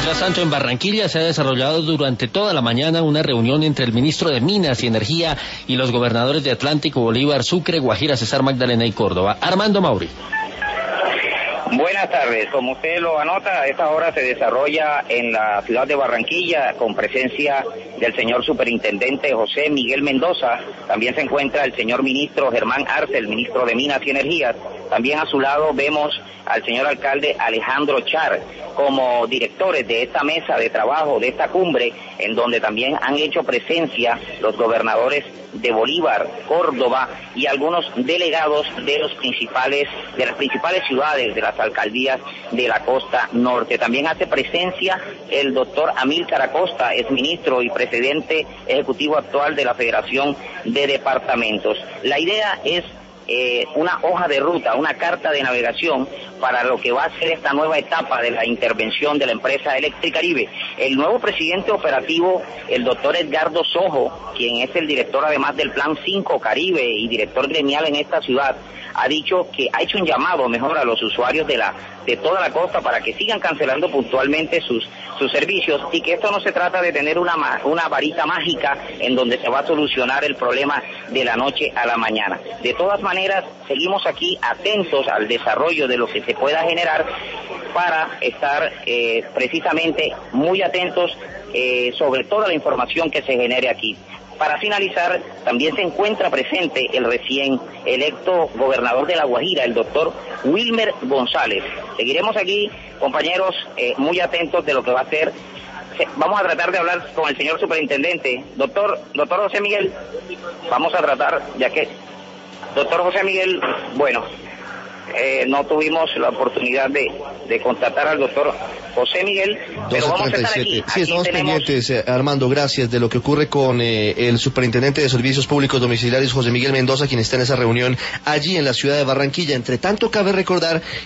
Mientras tanto, en Barranquilla se ha desarrollado durante toda la mañana una reunión entre el ministro de Minas y Energía y los gobernadores de Atlántico, Bolívar, Sucre, Guajira, Cesar, Magdalena y Córdoba. Armando Mauri. Buenas tardes. Como usted lo anota, a esta hora se desarrolla en la ciudad de Barranquilla con presencia del señor superintendente José Miguel Mendoza. También se encuentra el señor ministro Germán Arce, el ministro de Minas y Energía. También a su lado vemos al señor alcalde Alejandro Char como directores de esta mesa de trabajo, de esta cumbre, en donde también han hecho presencia los gobernadores de Bolívar, Córdoba y algunos delegados de las principales ciudades, de las alcaldías de la costa norte. También hace presencia el doctor Amílcar Acosta, es ministro y presidente ejecutivo actual de la Federación de Departamentos. La idea es una hoja de ruta, una carta de navegación para lo que va a ser esta nueva etapa de la intervención de la empresa Electricaribe. El nuevo presidente operativo, el doctor Edgardo Sojo, quien es el director además del Plan 5 Caribe y director gremial en esta ciudad, ha hecho un llamado mejor a los usuarios de toda la costa para que sigan cancelando puntualmente sus servicios, y que esto no se trata de tener una varita mágica en donde se va a solucionar el problema de la noche a la mañana. De todas maneras, seguimos aquí atentos al desarrollo de lo que se pueda generar para estar precisamente muy atentos sobre toda la información que se genere aquí. Para finalizar, también se encuentra presente el recién electo gobernador de La Guajira, el doctor Wilmer González. Seguiremos aquí, compañeros, muy atentos de lo que va a ser. Vamos a tratar de hablar con el señor superintendente. Doctor José Miguel, vamos a tratar, doctor José Miguel, bueno, no tuvimos la oportunidad de contactar al doctor José Miguel, pero vamos a estar aquí. Sí, estamos pendientes, Armando, gracias, de lo que ocurre con el superintendente de Servicios Públicos Domiciliarios, José Miguel Mendoza, quien está en esa reunión allí en la ciudad de Barranquilla. Entre tanto, cabe recordar